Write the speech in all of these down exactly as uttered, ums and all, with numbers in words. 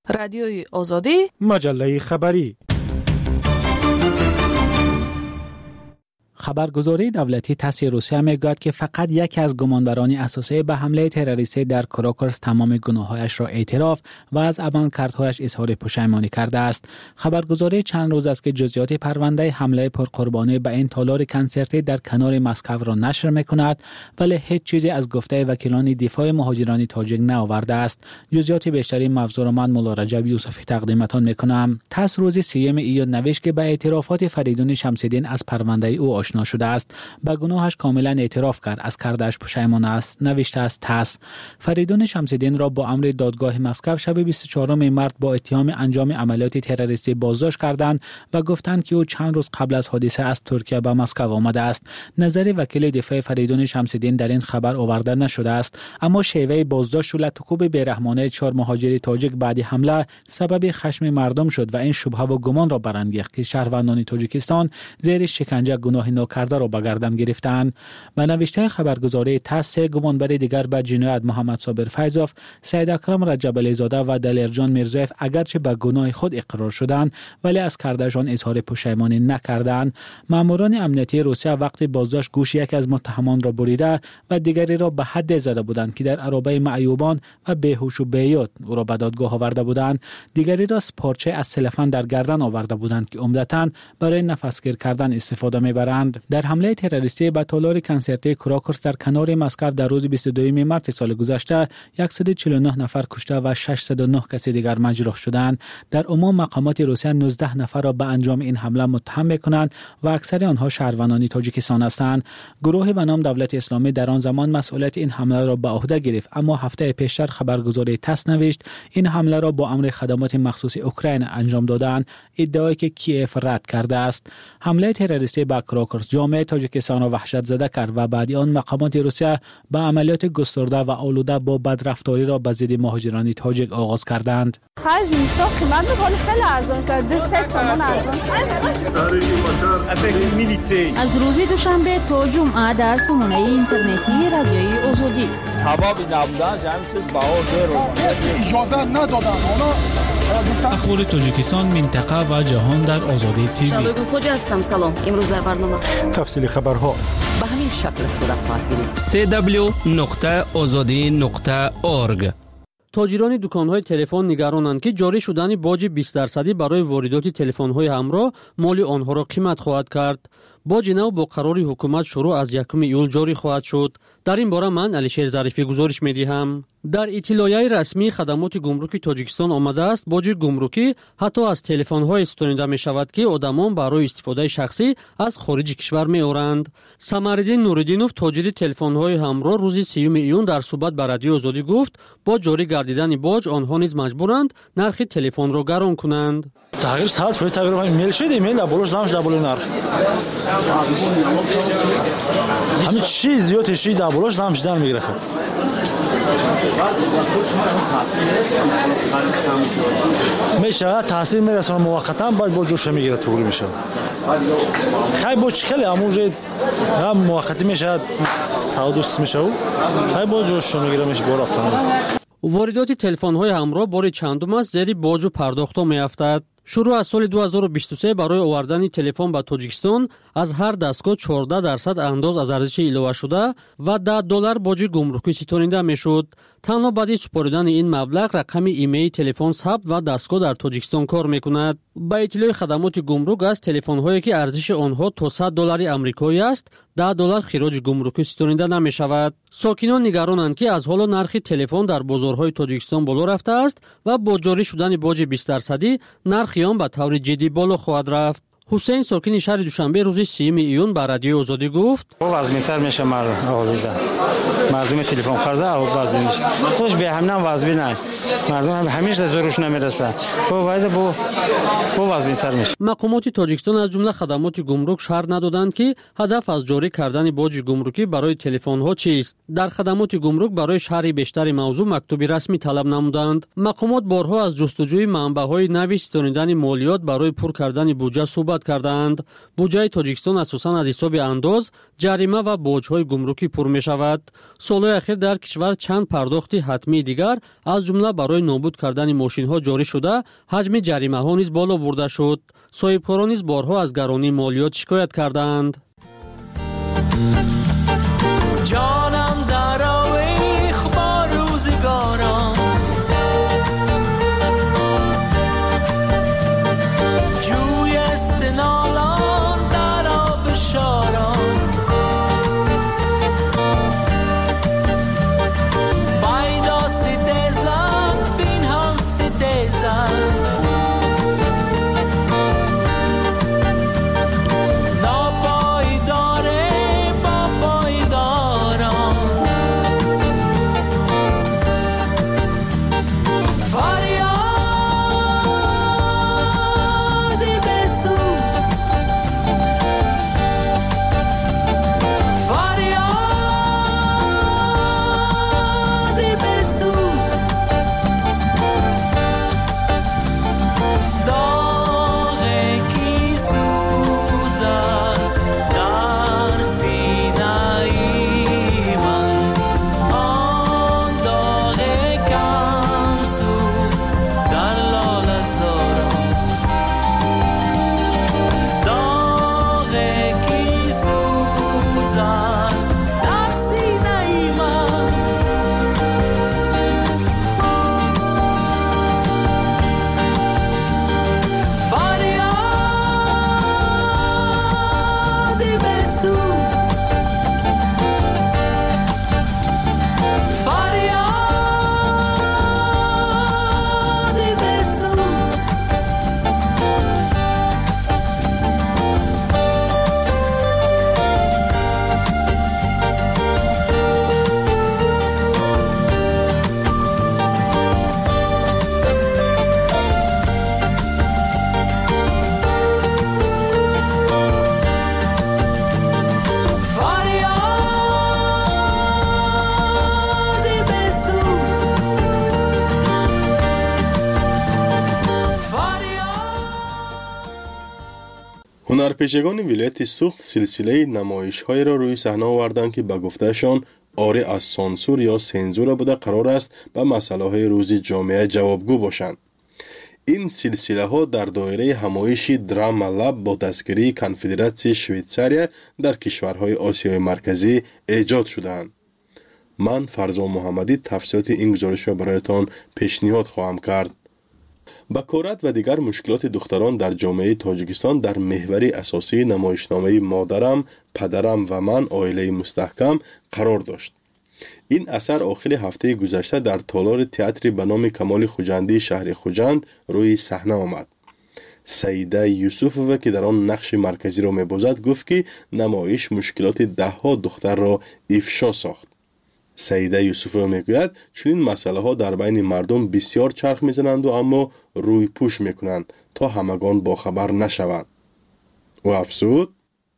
رادیوی آزادی، مجله خبری. خبرگزاری دولتی تاس روسیه میگوید که فقط یکی از گمانبران اساسی به حمله تروریستی در کراکرس تمام گناهایش را اعتراف و از عملکردهایش اظهار پشیمانی کرده است. خبرگزاری چند روز است که جزئیات پرونده حمله پرقربانی به این تالار کنسرتی در کنار مسکو را نشر میکند، ولی هیچ چیزی از گفته وکیلان دفاع مهاجران تاجیک نآورده است. جزئیات بیشتری موضوع من مولا رجب یوسفی تقدیمتان میکنم. تاس روز سیوم ایون نوشت که به اعترافات فریدون شمس‌الدین از پرونده او آشنا شده است. به گناهش کاملا اعتراف کرد، از کردش پشیمان است. نوشته است تاس: فریدون شمس‌الدین را با امر دادگاه مسکو شب بیست و چهارم مارس با اتهام انجام عملیات تروریستی بازداشت کردند و گفتند که او چند روز قبل از حادثه از ترکیه به مسکو آمده است. نظر وکیل دفاع فریدون شمس‌الدین در این خبر آورده نشده است، اما شیوه بازداشت و لطکوب بیرحمانه چهار مهاجر تاجیک بعد حمله سبب خشم مردم شد و این شبهه و گمان را برانگیخت که شهروندان تاجیکستان زیر شکنجه گناه ناکرده را به گردن گرفتند. به نوشته خبرگزاری تاس، گمانبر دیگر به جنایت محمد صابر فیضوف، سید اکرم رجب علی زاده و دلیرجان میرزایف اگرچه به گناه خود اقرار شدند ولی از کردشان اظهار پشیمانی نکردند. ماموران امنیتی روسیه وقت بازداشت گوش یک از متهمان را بریده و دیگری را به حد زده بودند که در عرابه معیوبان و بیهوش و بیهوش او را به دادگاه آورده بودند. دیگری را پارچه از سلفن در گردن آورده بودند که عمدتاً برای نفسگیر کردن استفاده میبرند. در حمله تروریستی به تالار کنسرتی کراکرس در کنار مسکو در روز بیست و دوم مارس سال گذشته صد و چهل و نه نفر کشته و ششصد و نه کسی دیگر مجروح شدند. در عموم مقامات روسیه نوزده نفر را به انجام این حمله متهم می‌کنند و اکثر آنها شهروندان تاجیکستان هستند. گروهی به نام دولت اسلامی در آن زمان مسئولیت این حمله را به عهده گرفت، اما هفته پیشتر خبرگزاری تاس نوشت این حمله را با امر خدمات مخصوص اوکراین انجام دادند، ادعایی که کیف رد کرده است. حمله تروریستی به کراکرس جامعه تاجیکستان را وحشت زده کرد و بعد آن مقامات روسیه به عملیات گسترده و آلوده با بدرفتاری را به ضد مهاجران تاجیک آغاز کردند. خرج اینستا قیمت می‌کنه خیلی ارزان شده، سه تومان ارزان شده. از روز دوشنبه تا جمعه در سامانه اینترنتی رادیوی آزادی. حبابی نبودن جمعی چیز باور داره. اجازه ندادن. اخبار تاجیکستان، منطقه و جهان در آزادی تیوی. شبگون خوجا هستم. سلام. امروز در برنامه تفصیل خبرها به همین شکل صورت خواهد گرفت. سی دبلیو نقطه آزادی نقطه اورگ. تاجران دکان‌های تلفن نگرانند که جاری شدن باج بیست درصدی برای واردات تلفن‌های همراه مالی آنها را قیمت خواهد کرد. باج نو با قرار حکومت شروع از یکم ایول جاری خواهد شد. در این باره من علیشیر ظریفی گزارش می‌دهم. در اطلاعیه رسمی خدمات گمرکی تاجیکستان آمده است باج گمرکی حتی از تلفن‌های ستانیده می‌شود که آدمان برای استفاده شخصی از خارج کشور می‌آورند. سمرالدین نوردینوف تاجر تلفن‌های همراه روز سیوم ایون در صحبت با رادیو آزادی گفت با جاری گردیدن باج آنها نیز مجبورند نرخ تلفن را گران کنند. تغییر ساعت شده، تغییر ایمیل شده، ایمیل بالاش زمش دبل نرخ. همین چیز زیاد چیز دبلش زمش در میگیره. میشه تاثیر میرسونه موقتا بعد با جوش میگیره طوری میشه. خیلی با خیلی امروز هم موقتی میشه ساعت میشه و خیلی با جوش میگیره میشه بار افتادن. واردات تلفن‌های همراه بار چندم است زیر باج و پرداخت میافتد. شروع از سال دو هزار و بیست و سه برای آوردن تلفن به تاجیکستان از هر دستگاه چهارده درصد انداز از ارزش ایلاوه شده و ده دلار باج گمرکی ستانیده میشد. تنها بعد سپردن این مبلغ رقم ایمیل تلفن ثبت و دستگاه در تاجیکستان کار میکند. با اطلاع خدمات گمرک از تلفن‌هایی که ارزش آنها تا صد دلار آمریکایی است، ده دلار خراج گمرکی ستانیده نمیشود. ساکنان نگرانند که از حالا نرخ تلفن در بازارهای تاجیکستان بالا رفته است و با جاری شدن باج بیست درصدی نرخ آن به طور جدی بالا خواهد رفت. حسین ساکن شهر دوشنبه روز سیوم ایون به رادیو آزادی گفت وزن‌تر میشه مردم آویزه مردم تلفن خرده او وزن میشه خوش به همین وزن نه مردم همیشه زورش نمیرسه با باید با با وزن‌تر میشه. مقامات تاجیکستان از جمله خدمات گمرک شرح ندادند که هدف از جاری کردن باج گمرکی برای تلفن ها چیست. در خدمات گمرک برای شرح بیشتر موضوع مکتوبی رسمی طلب نمودند. مقامات بارها از جستجوی منبع‌های نوی ستانیدن مالیات برای پر کردن بودجه صحبت کردند. بودجه تاجیکستان اساساً از حساب انداز، جریمه و باج‌های گمرکی پر می‌شود. солҳои ахир дар кишвар чанд пардохти ҳатмии дигар аз ҷумла барои нобуд кардани мошинҳо ҷорӣ шуда, ҳаҷми ҷаримаҳо низ боло бурда шуд. соҳибкорон низ борҳо аз гаронии молиёт шикоят карданд. جانم در آویخ با روزگاران جوی استنالان در آب شاران بایدا سیدزن بین ها سیدزن هنرپیشگان ولایت سوخت سلسله نمایش‌های را روی صحنه آوردند که به گفتهشان عاری از سانسور یا سنزور بوده قرار است به مسائل روز جامعه جوابگو باشند. این سلسله ها در دایره همایش دراما لب با دستگیری کنفدراسیون شویتزاریا در کشورهای آسیای مرکزی ایجاد شدند. من فرزان محمدی تفصیلات این گزارش را برایتان پیشنهاد خواهم کرد. بکارت و دیگر مشکلات دختران در جامعه تاجیکستان در محور اساسی نمایشنامه مادرم، پدرم و من عائله مستحکم قرار داشت. این اثر آخر هفته گذشته در تالار تئاتری به نام کمال خوجندی شهر خوجند روی صحنه آمد. سیده یوسفووا که در آن نقش مرکزی را می‌بازد گفت که نمایش مشکلات ده ها دختر را افشا ساخت. سیده یوسفووا میگوید چنین مسئله ها در بین مردم بسیار چرخ میزنند و اما روی پوش میکنند تا همگان با خبر نشوند. و افزود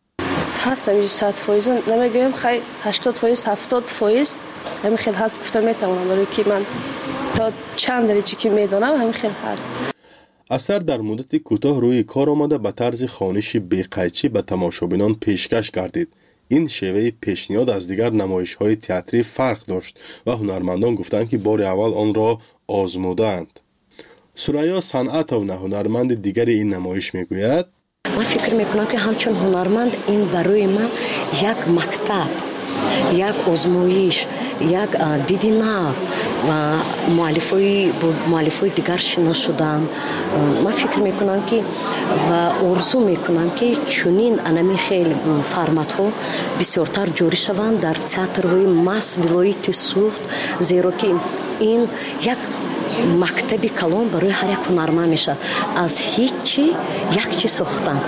هستم صد فایز نمیگویم خیلی هشتاد فایز هفتاد فایز همین خیلی هست گفتم میتونم برای که من تا چند درجه که میدونم همین خیلی هست. اثر در مدت کوتاه روی کار آمده به طرز خوانش بی‌قیچی به تماشابینان پیشکش گردید. این شیوه پیشنهاد از دیگر نمایش‌های تئاتری فرق داشت و هنرمندان گفتند که بار اول آن را آزمودند. سریا صنعتونا هنرمند دیگری این نمایش میگوید من فکر میکنم که همچون هنرمند این برای من یک مکتب، یک آزمایش، یک دیدنه و مؤلفای مؤلفای دیگر شناس شدم. من فکر میکنم که و آرزو میکنم که چنین انمی خیلی فرمت ها بسیارتر جاری شوند در تئاترهای مس ولایت سوخت، زیرا که این یک مکتب کلان برای هر یک هنرمند میشه از هیچی یک چیز ساختن.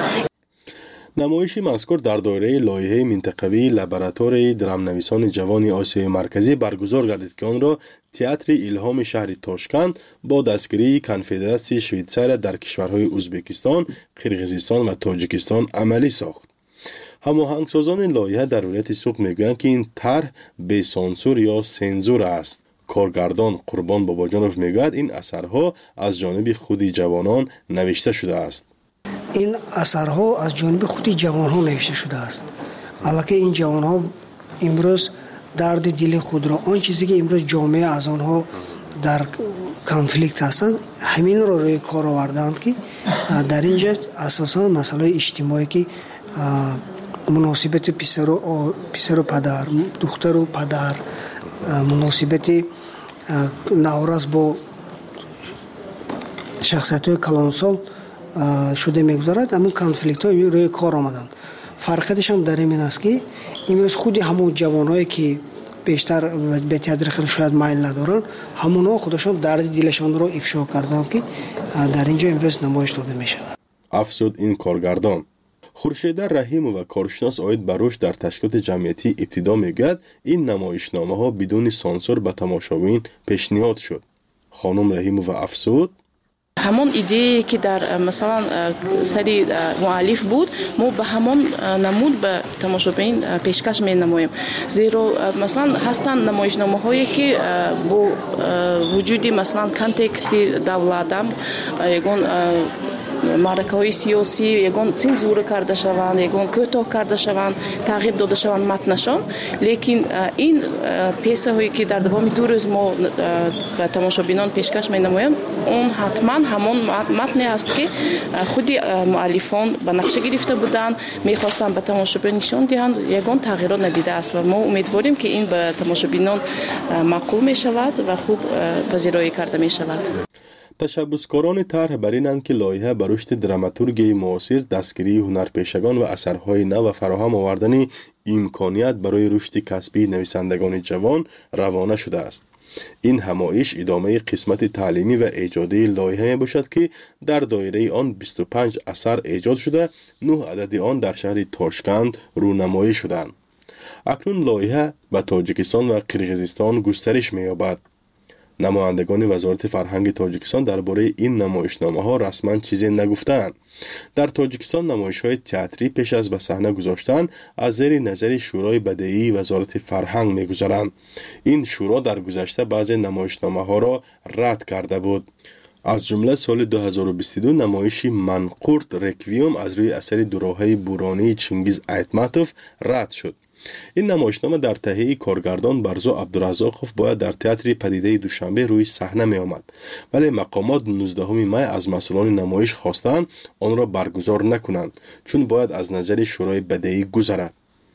نمایش مذکور در دایره لایحه منطقوی لابراتوری درامنویسان جوان آسیای مرکزی برگزار گردید که آن را تئاتر الهام شهر تاشکند با دستگیری کنفدراسیون شویتزاریا در کشورهای ازبکستان، قرقیزستان و تاجیکستان عملی ساخت. هماهنگسازان لایحه در ولایت سوخت میگویند که این طرح بی سانسور یا سنزور است. کارگردان قربان باباجانوف میگوید این اثرها از جانب خود جوانان نوشته شده است. این اثرها از جانب خود جوانها نوشته شده است. حالا که این جوانها امروز درد دل خود را، آن چیزی که امروز جامعه از آنها در کانفلیکت هستند همین رو روی کار آوردند که در اینجا اساسا مسئله اجتماعی که مناسبت پسر و پسر و پدر، دختر و پدر، مناسبت نوروز با شخصیت‌های کلانسال شده می‌گذارد. همین کانفلیکت‌ها روی کار آمدند. فرقش هم در این است که امروز خود همون جوانایی که بیشتر به تئاتر خیلی شاید مایل ندارن، همونها خودشون درد دلشون رو افشا کردند که در اینجا امروز نمایش داده میشه. افزود این کارگردان. خورشید رحیم و کارشناس آید بروش در تشکیلات جمعیتی ابتدا میگوید این نمایشنامه ها بدون سانسور به تماشاگران پیشنهاد شد. خانم رحیم و افزود همون ایده که در مثلا سری مؤلف بود ما به همون نمود به تماشاگران پیشکش می نماییم، زیرا مثلا هستند نمایشنامه هایی که با وجودی مثلا کانتکست دولت هم یگون معرکه های سیاسی یگون چنزور کرده شوند، یگون کوتاه کرده شوند، تغییر داده شوند متنشان، لیکن این پیسه هایی که در دوام دو روز ما به تماشاگران پیشکش می نماییم اون حتما همون متنی است که خودی مؤلفان به نقشه گرفته بودند، میخواستند به تماشاگران نشان دهند، یگان تغییرات ندیده است و ما امیدواریم که این به تماشاگران معقول می شود و خوب پذیرایی کرده می شود. تشبثکاران طرح بر اینند که لایحه بر رشد دراماتورگی معاصر، دستگیری هنرپیشگان و اثرهای نو و فراهم آوردن امکانیت برای رشد کسبی نویسندگان جوان روانه شده است. این همایش ادامه قسمت تعلیمی و ایجادی لایحه باشد که در دایره آن بیست و پنج اثر ایجاد شده، نه عدد آن در شهر تاشکند رونمایی شدند. اکنون لایحه به تاجیکستان و قرقیزستان گسترش می‌یابد. نمایندگان وزارت فرهنگ تاجیکستان درباره این نمایشنامه ها رسما چیزی نگفتند. در تاجیکستان نمایش های تئاتری پیش از به صحنه گذاشتن از زیر نظر شورای بدیعی وزارت فرهنگ میگذارند. این شورا در گذشته بعضی نمایشنامه ها را رد کرده بود. از جمله سال دو هزار و بیست و دو نمایش منقورت رکویم از روی اثر دوراهی بورانی چنگیز ایتماتوف رد شد. این نمایشنامه در تهیه کارگردان برزو عبدالرزاقوف باید در تئاتر پدیده دوشنبه روی صحنه می آمد، ولی مقامات نوزدهم می از مسئولان نمایش خواستند آن را برگزار نکنند چون باید از نظر شورای بدیعی گذرد.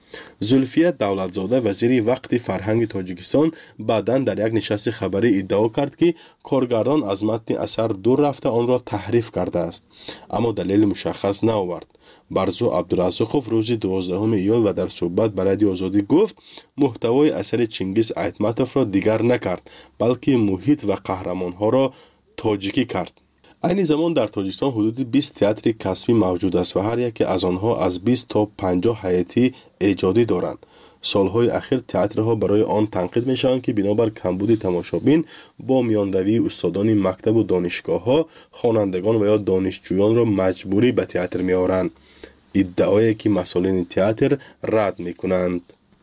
زلفیه دولتزاده وزیر وقت فرهنگ تاجیکستان بعداً در یک نشست خبری ادعا کرد که کارگردان از متن اثر دور رفته آن را تحریف کرده است، اما دلیل مشخص نآورد. برزو عبدالرزاقوف روز دوازدهم ایول و در صحبت با رادیو آزادی گفت محتوای اثر چنگیز ایتماتوف را دیگر نکرد بلکه محیط و قهرمانها را تاجیکی کرد. این زمان در تاجیکستان حدود بیست تئاتر کسبی موجود است و هر یک از آنها از بیست تا پنجاه هیئتی ایجادی دارند. سالهای اخیر تئاترها برای آن تنقید میشوند که بنابر کمبود تماشابین با میانروی استادان مکتب و دانشگاه‌ها خوانندگان و یا دانشجویان را مجبوری به تئاتر میآورند، ادعایی که مسئولین تئاتر رد میکنند.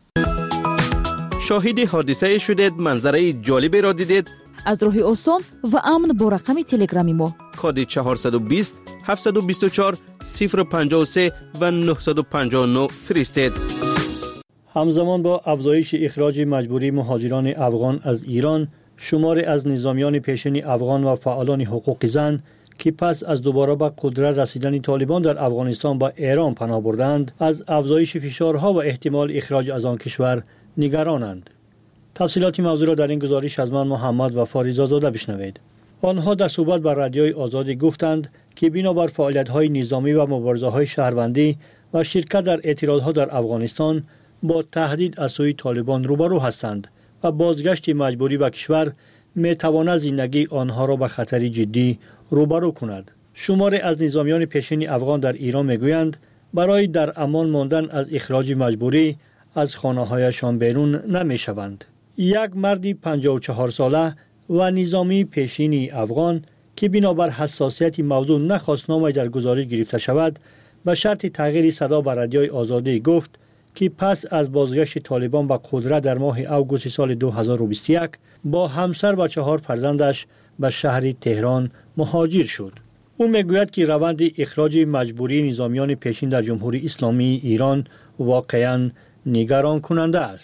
شاهد حادثه شدید، منظره جالبی را دیدید؟ از راه آسان و امن با رقم تلگرامی ما کد چهارصد و بیست هفتصد و بیست و چهار صفر پنجاه و سه و نهصد و پنجاه و نه فرستید. همزمان با افزایش اخراج مجبوری مهاجران افغان از ایران، شماری از نظامیان پیشین افغان و فعالان حقوق زن که پس از دوباره به قدرت رسیدن طالبان در افغانستان با ایران پناه بردند، از افزایش فشارها و احتمال اخراج از آن کشور نگرانند. تفصیلات موضوع را در این گزارش از من محمد و فاریزا زاده بشنوید. آنها در صحبت با رادیوی آزادی گفتند که بنابر فعالیت‌های نظامی و مبارزه‌های شهروندی و شرکت در اعتراضها در افغانستان با تهدید از سوی طالبان روبرو هستند و بازگشت مجبوری به کشور می‌تواند زندگی آنها را به خطر جدی روبرو کند. شماری از نظامیان پیشین افغان در ایران می‌گویند برای در امان ماندن از اخراج مجبوری از خانه‌هایشان بیرون نمی‌شوند. یک مردی پنجاه و چهار ساله و نظامی پیشینی افغان که بنابر حساسیت موضوع نخواست نامش در گزارش گرفته شود، به شرط تغییر صدا به رادیوی آزادی گفت که پس از بازگشت طالبان به قدرت در ماه اوگوست سال دو هزار و بیست و یک با همسر و چهار فرزندش به شهر تهران مهاجر شد. او میگوید که روند اخراج مجبوری نظامیان پیشین در جمهوری اسلامی ایران واقعاً نگران کننده است.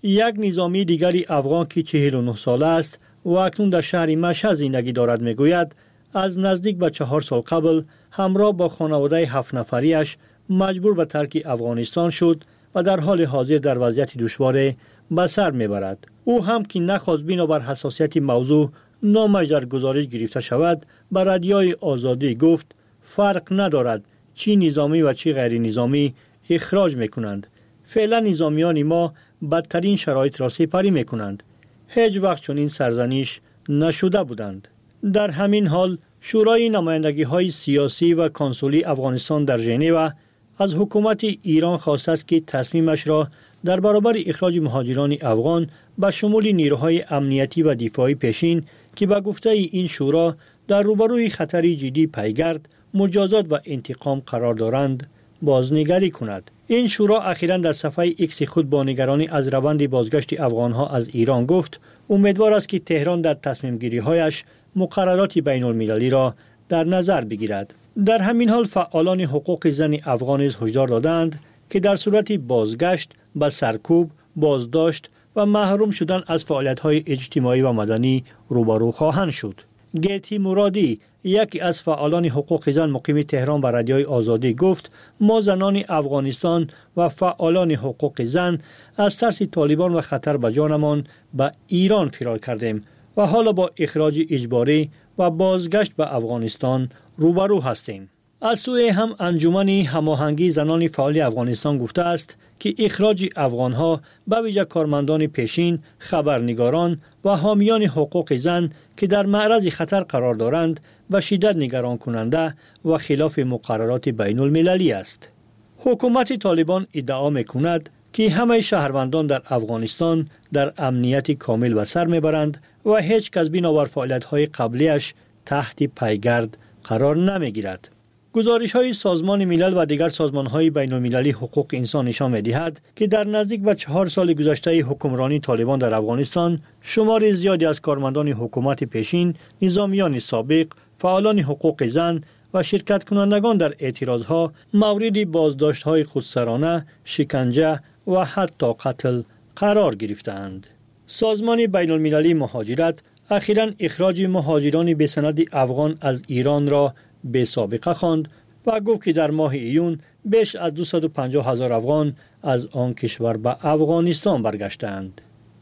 یک نظامی دیگری افغان که چهل و نه ساله است و اکنون در شهر مشهد زندگی دارد میگوید از نزدیک به چهار سال قبل همراه با خانواده هفت نفریش مجبور به ترک افغانستان شد و در حال حاضر در وضعیت دشوار به سر میبرد. او هم که نخواست بنابر حساسیت موضوع نامش در گزارش گرفته شود به رادیوی آزادی گفت فرق ندارد چی نظامی و چی غیر نظامی اخراج میکنند. فعلا نظامیان ما بدترین شرایط را سپری میکنند. هیچ وقت چنین سرزنش نشده بودند. در همین حال شورای نمایندگی های سیاسی و کنسولی افغانستان در ژنو از حکومت ایران خواسته است که تصمیمش را در برابر اخراج مهاجران افغان به شمول نیروهای امنیتی و دفاعی پیشین که به گفته این شورا در روبروی خطری جدی پیگرد، مجازات و انتقام قرار دارند بازنگری کند. این شورا اخیراً در صفحه ایکس خود با نگرانی از روند بازگشت افغانها از ایران گفت امیدوار است که تهران در تصمیم گیری هایش مقررات بین المللی را در نظر بگیرد. در همین حال فعالان حقوق زن افغان هشدار دادند که در صورت بازگشت به سرکوب، بازداشت و محروم شدن از فعالیت‌های اجتماعی و مدنی روبرو خواهند شد. گیتی مرادی یکی از فعالان حقوق زن مقیم تهران به رادیوی آزادی گفت ما زنان افغانستان و فعالان حقوق زن از ترس طالبان و خطر به جانمان به ایران فرار کردیم و حالا با اخراج اجباری و بازگشت به افغانستان روبرو هستیم. از سوی هم انجمن هماهنگی زنان فعال افغانستان گفته است که اخراج افغانها به ویژه کارمندان پیشین، خبرنگاران و حامیان حقوق زن که در معرض خطر قرار دارند به شدت نگران کننده و خلاف مقررات بین المللی است. حکومت طالبان ادعا می‌کند که همه شهروندان در افغانستان در امنیت کامل به سر میبرند و هیچ کس بنابر فعالیت‌های قبلیش تحت پیگرد قرار نمیگیرد. گزارش‌های سازمان ملل و دیگر سازمان‌های بین‌المللی حقوق انسان نشان می‌دهد که در نزدیک به چهار سال گذشته حکمرانی طالبان در افغانستان شمار زیادی از کارمندان حکومت پیشین، نظامیان سابق، فعالان حقوق زن و شرکت کنندگان در اعتراضها مورد بازداشت‌های خودسرانه، شکنجه و حتی قتل قرار گرفتند. سازمان بین‌المللی مهاجرت اخیراً اخراج مهاجران بسند افغان از ایران را به سابقه خواند و گفت که در ماه ایون بیش از دویست و پنجاه هزار افغان از آن کشور به افغانستان برگشتند.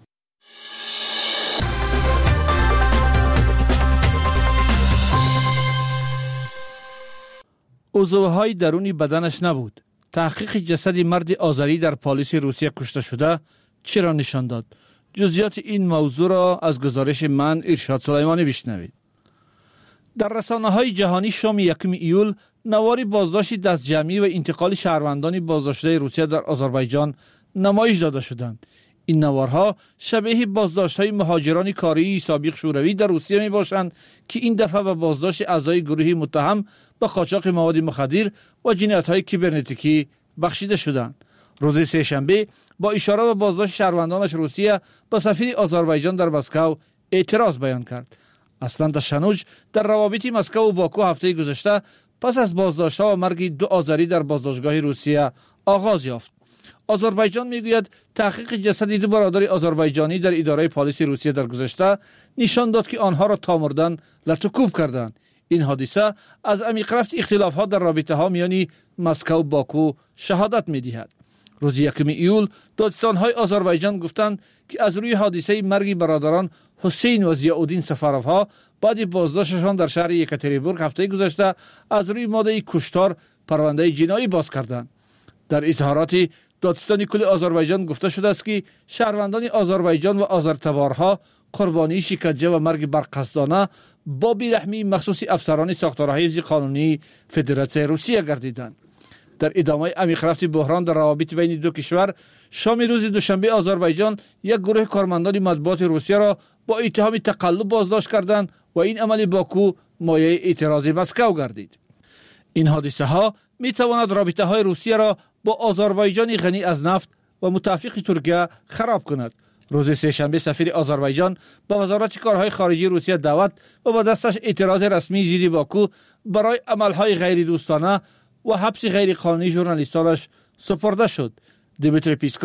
عضوهای درونی بدنش نبود. تحقیق جسد مرد آذری در پالیس روسیه کشته شده چرا نشان داد؟ جزئیات این موضوع را از گزارش من ارشاد سلیمانی بشنوید. در رسانه‌های جهانی شام یکم ایول نواری بازداشت دستجمعی و انتقال شهروندان بازداشته روسیه در آذربایجان نمایش داده شدند. این نوارها شبیه بازداشت‌های مهاجران کاری سابق شوروی در روسیه می‌باشند که این دفعه به بازداشت اعضای گروهی متهم به قاچاق مواد مخدر و جنایت‌های کیبرنتیکی بخشیده شدند. روز سه‌شنبه با اشاره به بازداشت شهروندانش روسیه به سفیر آذربایجان در مسکو اعتراض بیان کرد. اصلا تشنج در روابط مسکو و باکو هفته گذشته پس از بازداشت‌ها و مرگ دو آذری در بازداشتگاه روسیه آغاز یافت. آذربایجان میگوید تحقیق جسد دو برادر آذربایجانی در اداره پلیس روسیه در گذشته نشان داد که آنها را تا مردن لطوکوب کردند. این حادثه از عمیق رفت اختلافات در رابطه‌ها میان مسکو و باکو شهادت می‌دهد. روز یکم ایول دادستان‌های آذربایجان گفتند که از روی حادثه مرگ برادران حسین و ضیاءالدین سفروها بعد بازداشتشان در شهر یکاترینبورگ هفته گذشته از روی ماده کشتار پرونده جنایی باز کردند. در اظهارات دادستان کل آذربایجان گفته شده است که شهروندان آذربایجان و آذرتبارها قربانی شکنجه و مرگ برقصدانه با بیرحمی مخصوص افسران ساختارهای حفظ قانونی فدراسیون روسیه گردیدند. در ادامه عمیق رفت بحران در روابط بین دو کشور، شام روز دوشنبه آذربایجان یک گروه کارمندان مطبوعات روسیه را با اتهام تقلب بازداشت کردند و این عمل باکو مایه اعتراض مسکو گردید. این حادثه ها می تواند رابطه های روسیه را با آذربایجان غنی از نفت و متفق ترکیه خراب کند. روز سه‌شنبه سفیر آذربایجان با وزارت کارهای خارجی روسیه دعوت و با دستش اعتراض رسمی ضد باکو برای عملهای غیر دوستانه و حبس غیر قانونی ژورنالیستانش سپرده شد. دیمیتری پیسکوف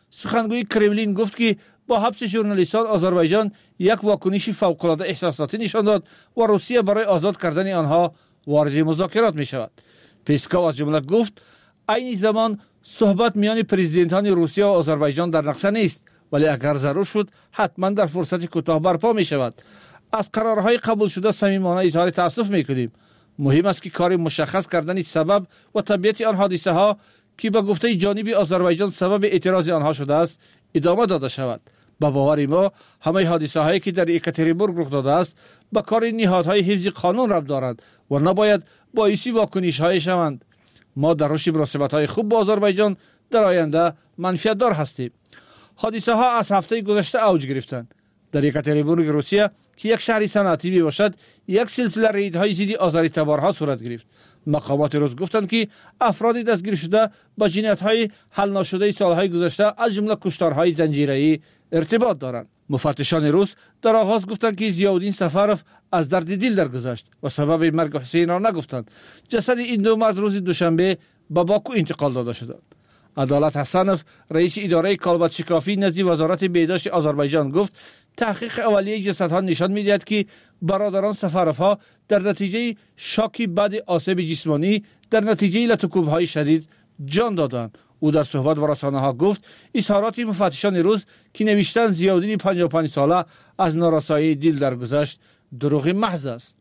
سخنگوی کرملین گفت که با حبس ژورنالیستان آذربایجان یک واکنش فوق‌العاده احساساتی نشان داد و روسیه برای آزاد کردن آنها وارد مذاکرات می شود. پسکوف از جمله گفت عین زمان صحبت میان پرزیدنتان روسیه و آذربایجان در نقشه نیست، ولی اگر ضرور شد حتما در فرصت کوتاه برپا می شود. از قرارهای قبول شده صمیمانه اظهار تأسف می کنیم. مهم است که کار مشخص کردن سبب و طبیعت آن حادثه ها که به گفته جانب آذربایجان سبب اعتراض آنها شده است ادامه داده شود. با باور ما همه حادثه هایی که در یکاترینبورگ رخ داده است به کار نهادهای حفظ قانون ربط دارند و نباید باعث واکنش های شوند. ما در رشد مناسبت های خوب با آذربایجان در آینده منفعت دار هستیم. حادثه ها از هفته گذشته اوج گرفتند. در یکاترینبورگ روسیه که یک شهر صنعتی می باشد یک سلسله ریدهای ضد آذری تبارها صورت گرفت. مقامات روس گفتند که افرادی دستگیر شده با جنایت‌های حل نشده سالهای گذشته از جمله کشتارهای زنجیره‌ای ارتباط دارند. مفتشان روس در آغاز گفتند که ضیاءالدین سفروف از درد دل درگذشت و سبب مرگ حسین را نگفتند. جسد این دو مرد روز دوشنبه به باکو انتقال داده شد. عدالت حسنوف رئیس اداره کالبد شکافی نزد وزارت بهداشت آذربایجان گفت تحقیق اولیه جسدها نشان می‌دهد که برادران سفروف‌ها در نتیجه شاکی بعد آسیب جسمانی در نتیجه لطوکوب‌های شدید جان دادند. او در صحبت با رسانه‌ها گفت اظهارات مفتشان روز که نوشتند ضیاءالدین پنجاه و پنج ساله از نارسایی دل درگذشت دروغ محض است.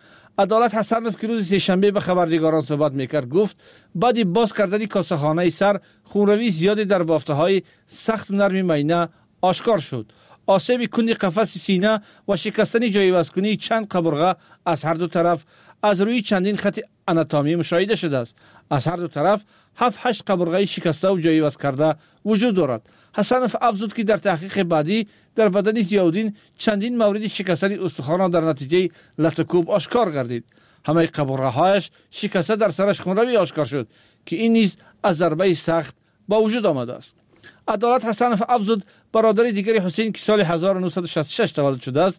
عدالت حسنوف که روز سه‌شنبه به خبرنگاران صحبت میکرد گفت بعد باز کردن کاسه‌خانه سر خونروی زیادی در بافته‌های سخت نرم مینا آشکار شد. آسیب کند قفس سینه و شکستن جای وزنی چند قبرغه از هر دو طرف از روی چندین خط آناتومی مشاهده شده است. از هر دو طرف هفت هشت قبرغه شکسته و جای وز کرده وجود دارد. حسنوف افزود که در تحقیق بعدی در بدن ضیاءالدین چندین مورد شکستن استخوان در نتیجه لطوکوب آشکار گردید. همه قبرغه هایش شکسته در سرش خونروی آشکار شد که این نیز از ضربه سخت با وجود آمده است. عدالت حسنوف افزود برادر دیگری حسین که سال هزار و نهصد و شصت و شش تولد شده است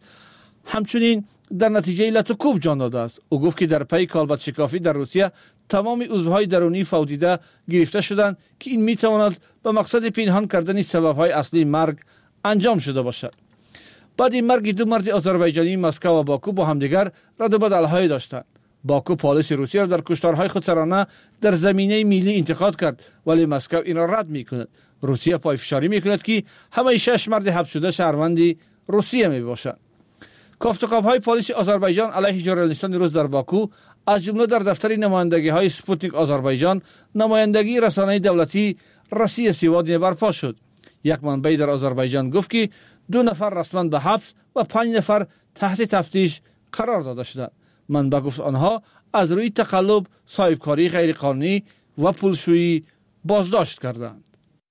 همچنین در نتیجه لطوکوب جان داده است. او گفت که در پی کالبد شکافی در روسیه تمام عضوهای درونی فوتیده گرفته شدند که این میتواند به مقصد پنهان کردن سببهای اصلی مرگ انجام شده باشد. بعد این مرگ دو مرد آذربایجانی مسکو و باکو با همدیگر رد و بدل‌های داشتند. باکو پالیس روسیه را در کشتارهای خودسرانه در زمینه ملی انتقاد کرد ولی مسکو این را رد میکند. روسیه پایفشاری میکند که همه شش مرد حبس شده شهروند روسیه میباشند. کافتوکاوهای پلیس آذربایجان علیه ژورنالیستان روز در باکو از جمله در دفتر نمایندگی های سپوتنیک آذربایجان نمایندگی رسانه دولتی رسی سیواد برپا شد. یک منبع در آذربایجان گفت که دو نفر رسما به حبس و پنج نفر تحت تفتیش قرار داده شدند. منبع گفت آنها از روی تقلب، صاحبکاری غیرقانونی و پولشویی بازداشت کردند.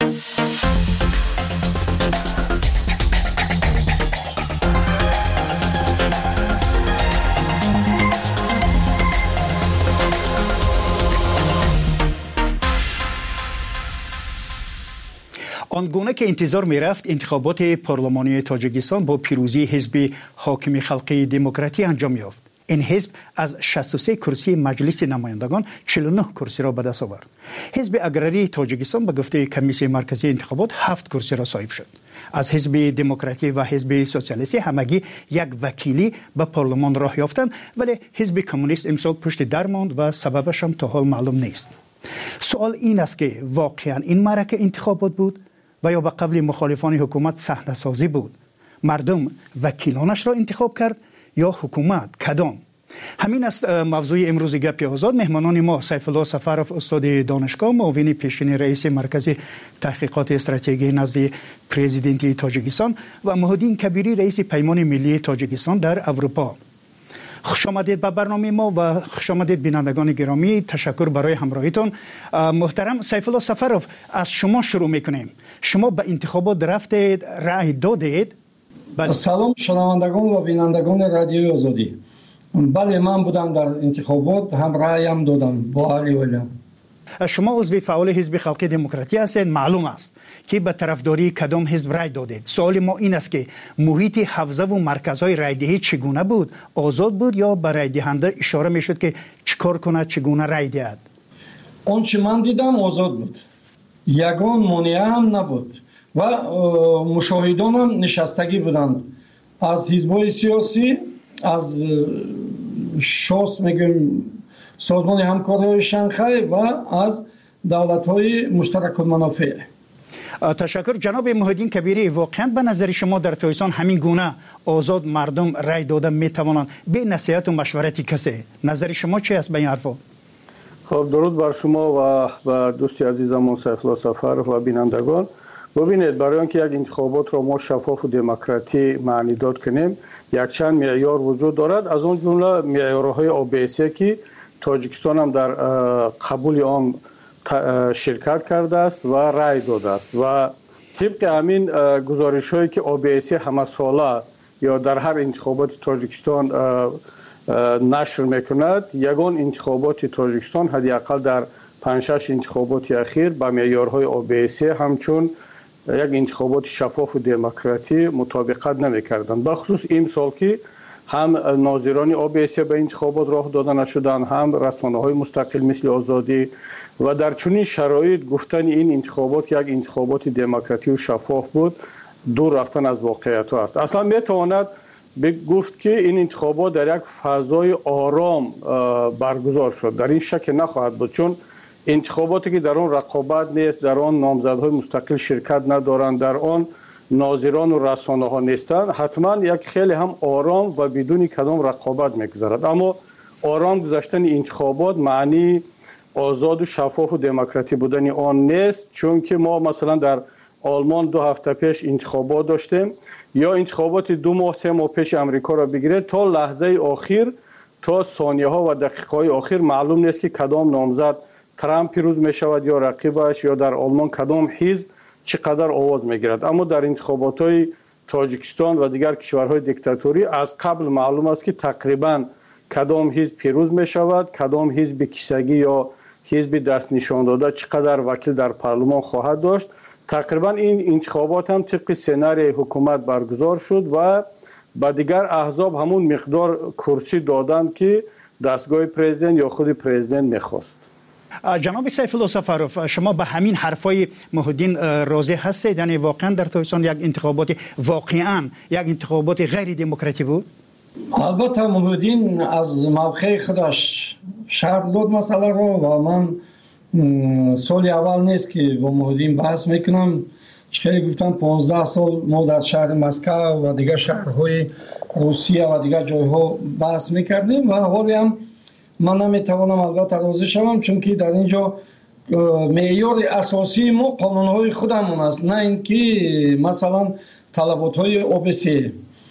آنگونه که انتظار می رفت انتخابات پارلمانی تاجیکستان با پیروزی حزب حاکم خلقی دموکراتی انجام یافت. این حزب از شصت و سه کرسی مجلس نمایندگان چهل و نه کرسی را به دست آورد. حزب اگراری تاجیکستان به گفته کمیسیون مرکزی انتخابات هفت کرسی را صاحب شد. از حزب دموکراتی و حزب سوسیالیستی همگی یک وکیلی به پارلمان راه یافتند ولی حزب کمونیست امسال پشت در ماند و سببش هم تا حال معلوم نیست. سوال این است که واقعا این معرکه انتخابات بود و یا به قبل مخالفان حکومت صحنه سازی بود؟ مردم وکیلانش را انتخاب کرد یا حکومت؟ کدام؟ همین است موضوع امروز گپ آزاد. مهمانان ما سیف الله سفروف استاد دانشگاه، معاون پیشین رئیس مرکز تحقیقات استراتژی نزد پرزیدنت تاجیکستان و مهدین کبیری رئیس پیمان ملی تاجیکستان در اروپا. خوش آمدید به برنامه ما و خوش آمدید بینندگان گرامی. تشکر برای همراهیتون. محترم سیف الله سفروف، از شما شروع میکنیم. شما به انتخابات رفتید، رأی دادید؟ سلام شنوندگان و بینندگان رادیوی آزادی. بله، من بودم در انتخابات، هم رأی هم دادم با علی ولیم. شما عضو فعال حزب خلقی دموکراتی هستید. معلوم است که به طرفداری کدام حزب رأی دادید. سوال ما این است که محیط حوزه و مرکزهای رأیدهی چگونه بود؟ آزاد بود یا به رأی دهنده اشاره میشد که چیکار کنه، چگونه رأی دهد؟ آنچه من دیدم آزاد بود. یگان مانع هم نبود. و مشاهدان هم نشستگی بودند از حزب‌های سیاسی، از شاس میگیم سازمان همکاری شانگهای و از دولت‌های مشترک المنافع. تشکر جناب محیدین کبیری. واقعا به نظر شما در تایستان همین گونه آزاد مردم رای داده میتوانند به نصیحت و مشورت کسی؟ نظر شما چی است به این حرفا؟ خب درود بر شما و و دوستی عزیزم سیف الله سفر و بینندگان. ببینید، برای اینکه یک انتخابات را ما شفاف و دموکراتی معنی داد کنیم یک چند معیار وجود دارد. از اون جمله معیارهای او بی سی که تاجیکستان هم در قبول آن شرکت کرده است و رای داده است و طبق همین گزارش هایی که او بی سی همه ساله یا در هر انتخابات تاجیکستان نشر میکند، یگان انتخابات تاجیکستان حداقل در پنج شش انتخابات اخیر با معیارهای او بی سی همچون یک انتخابات شفاف و دموکراتی مطابقت نمیکردند. بخصوص این سال که هم ناظران او بی سی به انتخابات راه داده نشدند، هم رسانه‌های مستقل مثل آزادی و در چنین شرایط گفتن این انتخابات یک انتخابات دموکراتی و شفاف بود دور رفتن از واقعیت است. اصلا میتواند گفت که این انتخابات در یک فضای آرام برگزار شد. در این شک نخواهد بود، چون انتخاباتی که در آن رقابت نیست، در آن نامزدهای مستقل شرکت ندارند، در آن ناظران و رسانه ها نیستند، حتما یک خیلی هم آرام و بدون کدام رقابت میگذرد. اما آرام گذشتن انتخابات معنی آزاد و شفاف و دموکراتی بودن آن نیست، چون که ما مثلا در آلمان دو هفته پیش انتخابات داشتیم، یا انتخابات دو ماه سه ماه پیش امریکا را بگیرید، تا لحظه آخر، تا ثانیه ها و دقیقه های آخر معلوم نیست که کدام نامزد ترامپ پیروز می شود یا رقیبش، یا در آلمان کدام حزب چقدر آواز می گیرد. اما در انتخابات های تاجیکستان و دیگر کشورهای دیکتاتوری از قبل معلوم است که تقریبا کدام حزب پیروز می شود، کدام حزب کیسگی یا حزب دست نشان داده چقدر وکیل در پارلمان خواهد داشت. تقریبا این انتخابات هم طبق سناریوی حکومت برگزار شد و با دیگر احزاب همون مقدار کرسی دادند که دستگاه پرزیدنت یا خود پرزیدنت میخواست. جناب سیف الله سفروف، شما به همین حرفای محیدین راضی هستید؟ یعنی واقعا در تایستان یک انتخابات واقعا یک انتخابات غیر دموکراتی بود؟ البته محیدین از موقع خودش شرح داد مسئله رو و من سال اول نیست که با محیدین بحث میکنم. خیلی گفتم پانزده سال ما در شهر مسکو و دیگر شهرهای روسیه و دیگر جایها بحث میکردیم و حالی هم من نمیتوانم البته راضی شوم، چون که در اینجا معیار اساسی ما قانونهای خودمون است، نه اینکه مثلا طلباتهای او بی سی.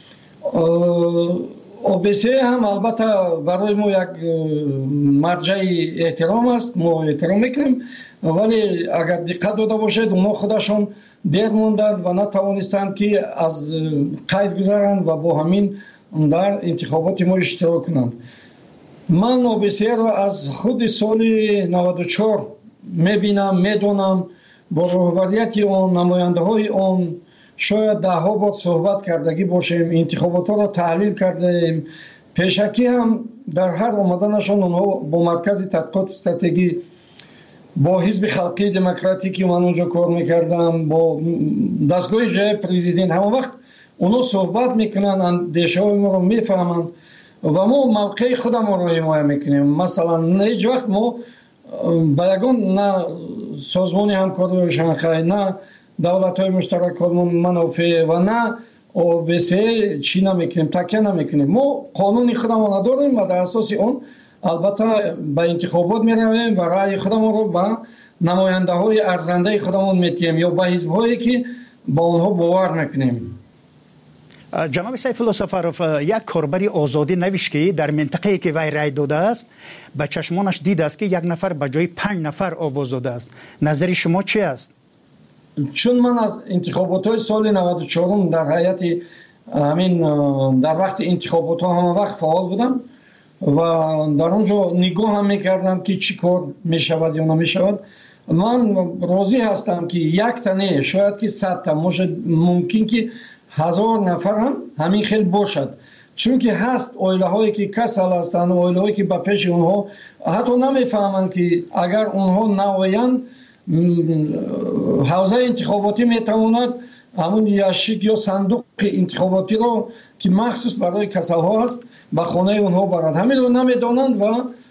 او بی سی هم البته برای ما یک مرجع احترام است، ما احترام میکنیم، ولی اگر دقت داده باشید اونا خودشان دیر موندند و نتوانستند که از قید گذارند و با همین در انتخابات ما اشتراک کنند. من او بی سی رو از خود سال نود و چهار میبینم، میدونم، با رهبریت آن، نماینده های آن شاید ده ها بار صحبت کردگی باشیم، انتخابات ها را تحلیل کردیم. پیشکی هم در هر آمدنشان اونها با مرکز تحقیقات استراتژی، با حزب خلقی دموکراتیکی من اونجا کار میکردم، با دستگاه جای پرزیدنت، همه وقت اونها صحبت میکنن، اندیشه های ما رو میفهمند و ما موقع خودم رو حمایت میکنیم. مثلا هیچ وقت ما با یگان نه سازمان همکاری شانگهای، نه دولت های مشترک منافع و نه او بی سی چی نمیکنیم، تکیه نمیکنیم. ما قانون خودمون نداریم و در اساس اون البته به انتخابات میرویم و رأی خودمون رو به نماینده های ارزنده خودمون میتیم یا به حزب هایی که با اونها باور میکنیم. جناب سیف الله سفروف، یک کاربری آزادی نوشت که در منطقه‌ای که وی رای داده است به چشمانش دیده است که یک نفر به جای پنج نفر آواز داده است. نظر شما چی است؟ چون من از انتخابات های سال نود و چهار در هیئت همین در وقت انتخابات ها همه وقت فعال بودم و در اونجا نگاه هم میکردم که چی کار میشود یا نمیشود. من راضی هستم که یک تنه شاید که صد تا ممکن که هزار نفر هم همین خیلی باشد، چون که هست اویله هایی که کسل هستند، اویله هایی که به پیش اونها حتی نمیفهمند که اگر اونها نویند ҳавзаи интихоботӣ метавонад ҳамун ящик ё сандуқи интихоботиро ки махсус барои касалҳо аст ба хонаи онҳо барад. ҳаминро намедонанд ва